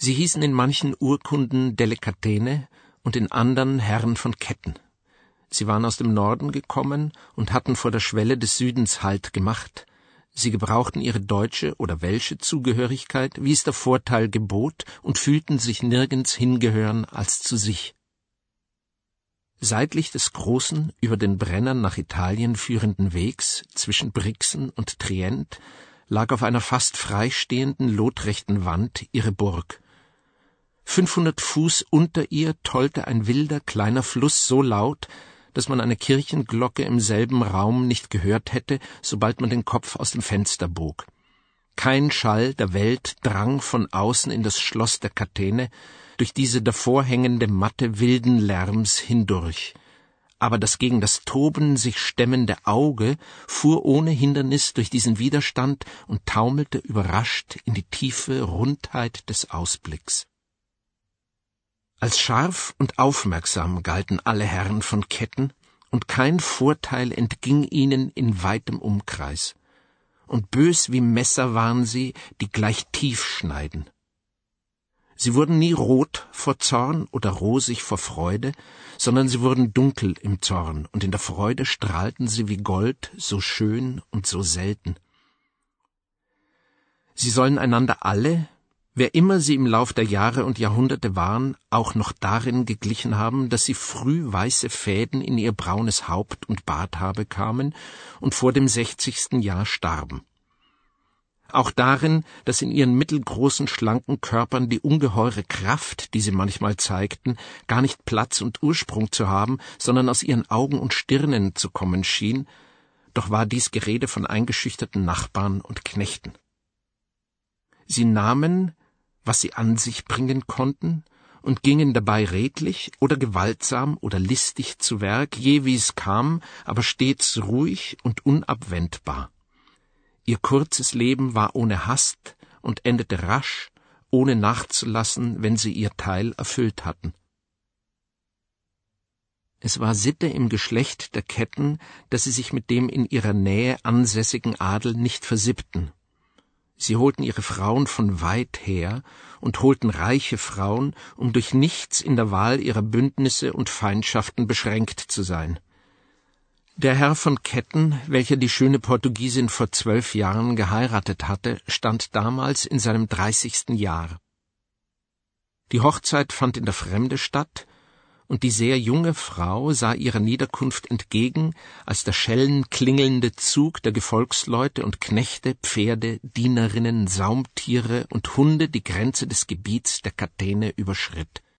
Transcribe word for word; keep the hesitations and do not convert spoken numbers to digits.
Sie hießen in manchen Urkunden Delikatene und in anderen Herren von Ketten. Sie waren aus dem Norden gekommen und hatten vor der Schwelle des Südens Halt gemacht. Sie gebrauchten ihre deutsche oder welsche Zugehörigkeit, wie es der Vorteil gebot, und fühlten sich nirgends hingehören als zu sich. Seitlich des großen, über den Brennern nach Italien führenden Wegs zwischen Brixen und Trient lag auf einer fast freistehenden, lotrechten Wand ihre Burg. Fünfhundert Fuß unter ihr tollte ein wilder, kleiner Fluss so laut, dass man eine Kirchenglocke im selben Raum nicht gehört hätte, sobald man den Kopf aus dem Fenster bog. Kein Schall der Welt drang von außen in das Schloss der Katene, durch diese davor hängende Matte wilden Lärms hindurch. Aber das gegen das Toben sich stemmende Auge fuhr ohne Hindernis durch diesen Widerstand und taumelte überrascht in die tiefe Rundheit des Ausblicks. Als scharf und aufmerksam galten alle Herren von Ketten, und kein Vorteil entging ihnen in weitem Umkreis. Und bös wie Messer waren sie, die gleich tief schneiden. Sie wurden nie rot vor Zorn oder rosig vor Freude, sondern sie wurden dunkel im Zorn, und in der Freude strahlten sie wie Gold, so schön und so selten. Sie sollen einander alle, wer immer sie im Lauf der Jahre und Jahrhunderte waren, auch noch darin geglichen haben, dass sie früh weiße Fäden in ihr braunes Haupt und Barthaar bekamen und vor dem sechzigsten Jahr starben. Auch darin, dass in ihren mittelgroßen, schlanken Körpern die ungeheure Kraft, die sie manchmal zeigten, gar nicht Platz und Ursprung zu haben, sondern aus ihren Augen und Stirnen zu kommen schien, doch war dies Gerede von eingeschüchterten Nachbarn und Knechten. Sie nahmen, was sie an sich bringen konnten, und gingen dabei redlich oder gewaltsam oder listig zu Werk, je wie es kam, aber stets ruhig und unabwendbar. Ihr kurzes Leben war ohne Hast und endete rasch, ohne nachzulassen, wenn sie ihr Teil erfüllt hatten. Es war Sitte im Geschlecht der Ketten, dass sie sich mit dem in ihrer Nähe ansässigen Adel nicht versippten. Sie holten ihre Frauen von weit her und holten reiche Frauen, um durch nichts in der Wahl ihrer Bündnisse und Feindschaften beschränkt zu sein. Der Herr von Ketten, welcher die schöne Portugiesin vor zwölf Jahren geheiratet hatte, stand damals in seinem dreißigsten Jahr. Die Hochzeit fand in der Fremde statt, und die sehr junge Frau sah ihrer Niederkunft entgegen, als der schellenklingelnde Zug der Gefolgsleute und Knechte, Pferde, Dienerinnen, Saumtiere und Hunde die Grenze des Gebiets der Katene überschritt.